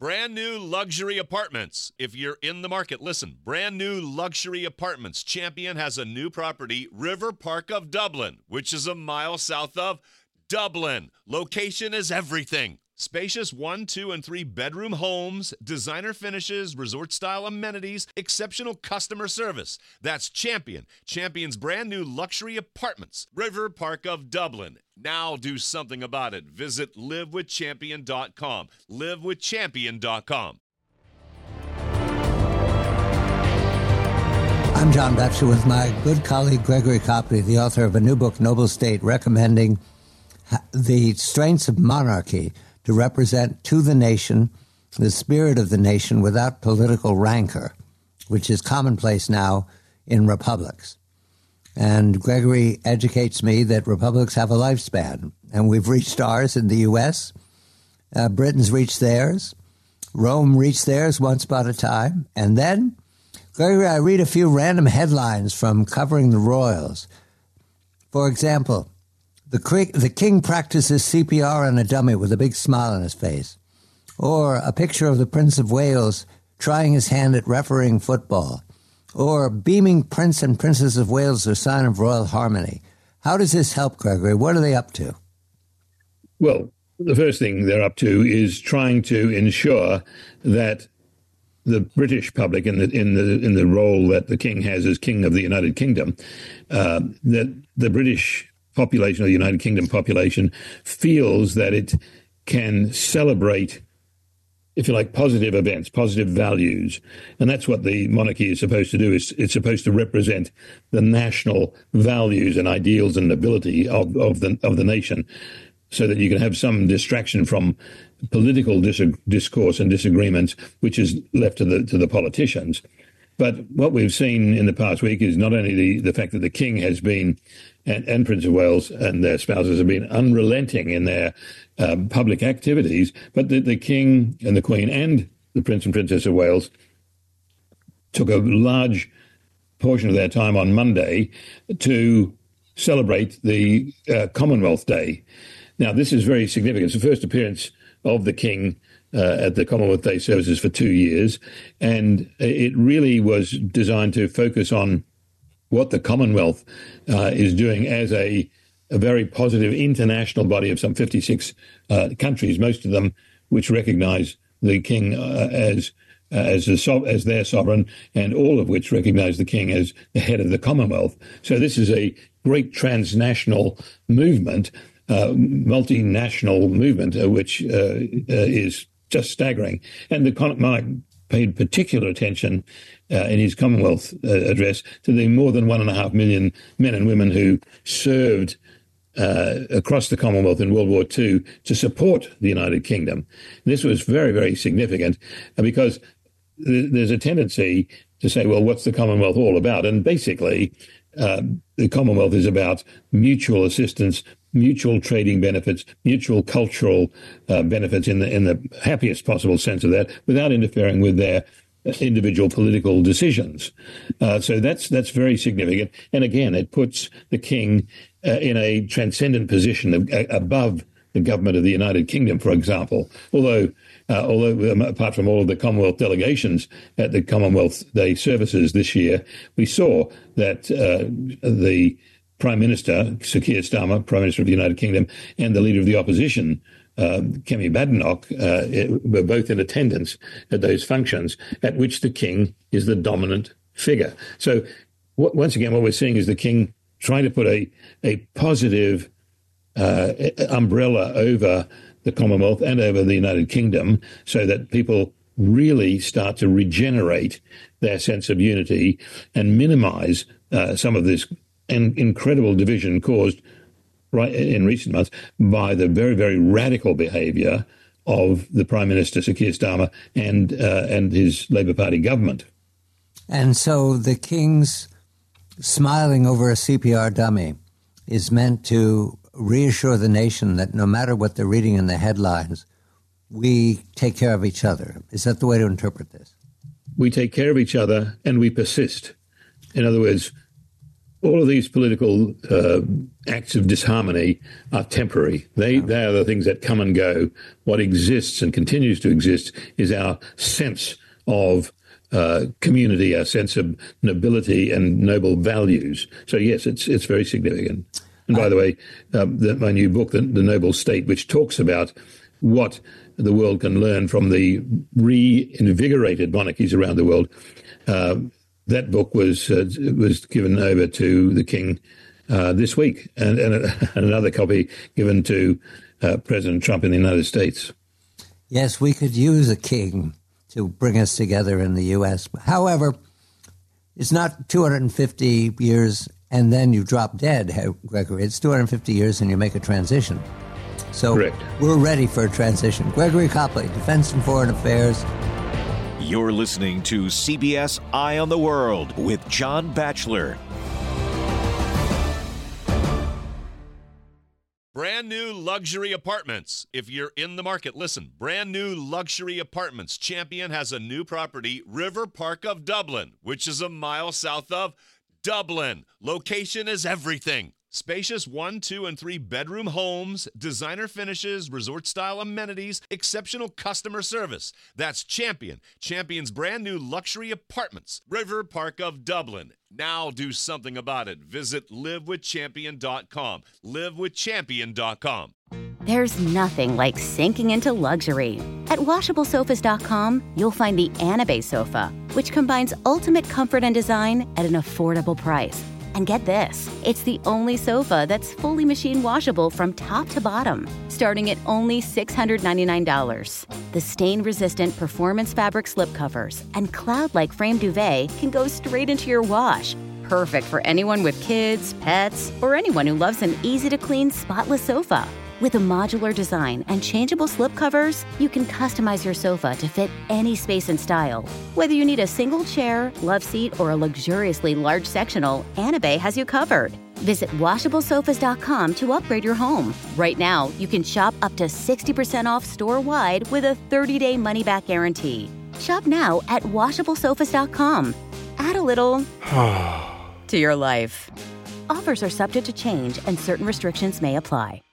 Brand new luxury apartments. If you're in the market, listen. Brand new luxury apartments. Champion has a new property, River Park of Dublin, which is a mile south of Dublin. Location is everything. Spacious 1, 2, and 3 bedroom homes, designer finishes, resort-style amenities, exceptional customer service. That's Champion. Champion's brand new luxury apartments, River Park of Dublin. Now do something about it. Visit livewithchampion.com. livewithchampion.com. I'm John Batchelor with my good colleague Gregory Copley, the author of a new book, Noble State, recommending the strengths of monarchy to represent to the nation the spirit of the nation without political rancor, which is commonplace now in republics. And Gregory educates me that republics have a lifespan, and we've reached ours in the U.S. Britain's reached theirs. Rome reached theirs once upon a time. And then, Gregory, I read a few random headlines from covering the royals. For example, the king practices CPR on a dummy with a big smile on his face. Or a picture of the Prince of Wales trying his hand at refereeing football. Or beaming Prince and Princess of Wales, a sign of royal harmony. How does this help, Gregory? What are they up to? Well, the first thing they're up to is trying to ensure that the British public, in the role that the king has as King of the United Kingdom, that the British population, or the United Kingdom population, feels that it can celebrate, if you like, positive events, positive values. And that's what the monarchy is supposed to do. It's supposed to represent the national values and ideals and nobility of the nation, so that you can have some distraction from political discourse and disagreements, which is left to the politicians. But what we've seen in the past week is not only the fact that the king has been, and Prince of Wales and their spouses have been unrelenting in their public activities, but the king and the queen and the Prince and Princess of Wales took a large portion of their time on Monday to celebrate the Commonwealth Day. Now, this is very significant. It's the first appearance of the king at the Commonwealth Day services for 2 years, and it really was designed to focus on what the Commonwealth is doing as a very positive international body of some 56 countries, most of them which recognize the king as their sovereign, and all of which recognize the king as the head of the Commonwealth. So this is a great transnational movement, multinational movement, which is just staggering. And the monarch paid particular attention in his Commonwealth address to the more than 1.5 million men and women who served across the Commonwealth in World War II to support the United Kingdom. This was very, very significant because there's a tendency to say, well, what's the Commonwealth all about? And basically, the Commonwealth is about mutual assistance, mutual trading benefits, mutual cultural benefits in the happiest possible sense of that, without interfering with their individual political decisions. So that's very significant. And again, it puts the king in a transcendent position above the government of the United Kingdom, for example. Although apart from all of the Commonwealth delegations at the Commonwealth Day services this year, we saw that the Prime Minister, Sir Keir Starmer, Prime Minister of the United Kingdom, and the Leader of the Opposition, Kemi Badenoch, were both in attendance at those functions, at which the king is the dominant figure. So once again, what we're seeing is the king trying to put a positive umbrella over the Commonwealth and over the United Kingdom, so that people really start to regenerate their sense of unity and minimize some of this incredible division caused right in recent months by the very, very radical behaviour of the Prime Minister, Sir Keir Starmer, and his Labour Party government. And so the king's smiling over a CPR dummy is meant to reassure the nation that no matter what they're reading in the headlines, we take care of each other. Is that the way to interpret this? We take care of each other and we persist. In other words, all of these political acts of disharmony are temporary. They are the things that come and go. What exists and continues to exist is our sense of community, our sense of nobility and noble values. So yes, it's very significant. And by the way, my new book, The Noble State, which talks about what the world can learn from the reinvigorated monarchies around the world, that book was given over to the King this week, and another copy given to President Trump in the United States. Yes, we could use a king to bring us together in the U.S. However, it's not 250 years and then you drop dead, Gregory. It's 250 years and you make a transition. So Correct. We're ready for a transition. Gregory Copley, Defense and Foreign Affairs. You're listening to CBS Eye on the World with John Batchelor. Brand new luxury apartments. If you're in the market, listen. Brand new luxury apartments. Champion has a new property, River Park of Dublin, which is a mile south of Dublin. Location is everything. Spacious 1, 2, and 3 bedroom homes, designer finishes, resort-style amenities, exceptional customer service. That's Champion. Champion's brand new luxury apartments, River Park of Dublin. Now do something about it. Visit livewithchampion.com. livewithchampion.com. There's nothing like sinking into luxury. At WashableSofas.com, you'll find the Anabe sofa, which combines ultimate comfort and design at an affordable price. And get this, it's the only sofa that's fully machine washable from top to bottom, starting at only $699. The stain-resistant performance fabric slipcovers and cloud-like frame duvet can go straight into your wash. Perfect for anyone with kids, pets, or anyone who loves an easy-to-clean, spotless sofa. With a modular design and changeable slipcovers, you can customize your sofa to fit any space and style. Whether you need a single chair, love seat, or a luxuriously large sectional, Anabe has you covered. Visit WashableSofas.com to upgrade your home. Right now, you can shop up to 60% off store-wide with a 30-day money-back guarantee. Shop now at WashableSofas.com. Add a little to your life. Offers are subject to change and certain restrictions may apply.